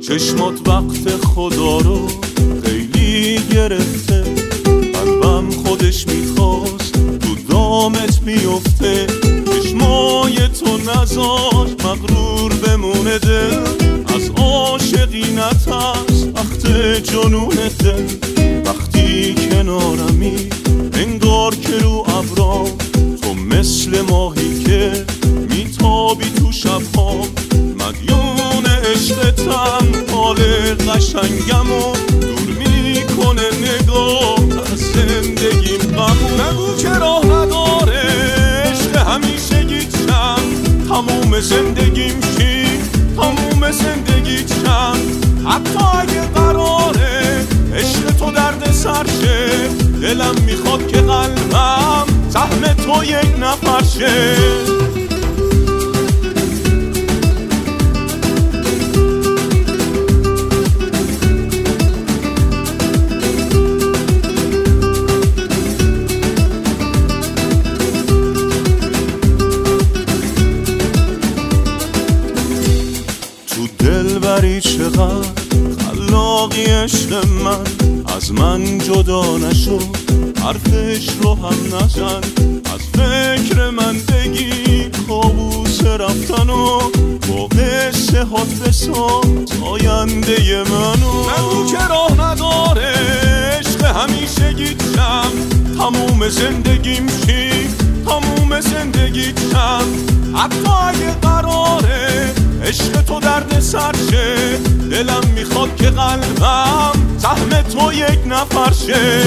چشمات وقت خدا رو خیلی گرفته، قلبم خودش میخواست تو دامت بیفته، چشمای تو نذار مغرور بمونه دل، از عاشقی نترس وقت جنون دل، وقتی کنارمی انگار که رو ابرام، تو مثل ماهی که میتابی تو شبهام، مدیون عشقتم حال قشنگمو دور میکنه نگاه از زندگیم غمو، نگو که راه نداره عشق همیشگی چند، تموم زندگیم چی تموم زندگی چند، حتی اگه قراره عشق تو درد سرشه، دلم میخواد که قلبم سهم تو یک نفر شه. دلبری چقدر خلاقی عشق من، از من جدا نشو حرفش رو هم نزن، از فکر من بگی کابوس رفتن و با قصه هات بساز آینده منو، نگو که راه نداره عشق همیشگی چم، تموم زندگیم چی تموم زندگی چم، حتی اگه قراره عشق تو درد سرشه، دلم میخواد که قلبم سهم تو یک نفر شه.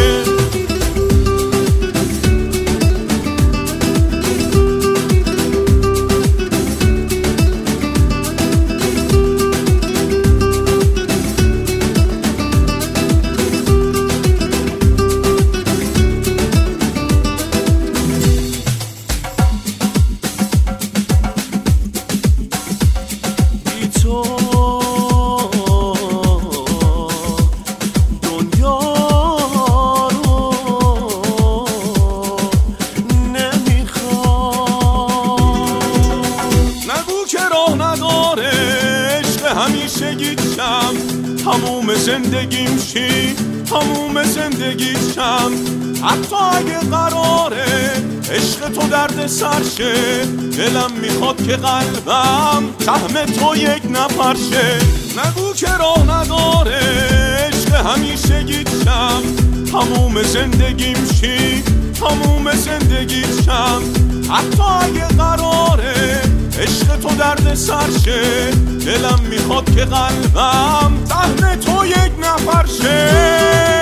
همیشگی چم تموم زندگیم چی تموم زندگی چم، حتی اگه قراره عشق تو درد سرشه، دلم میخواد که قلبم سهم تو یک نفر شه، نگو که راه نداره عشق همیشگی چم، تموم زندگیم چی تموم زندگی چم، حتی اگه قراره عشق تو درد سرشه، دلم میخواد که قلبم سهم تو یک نفر شه.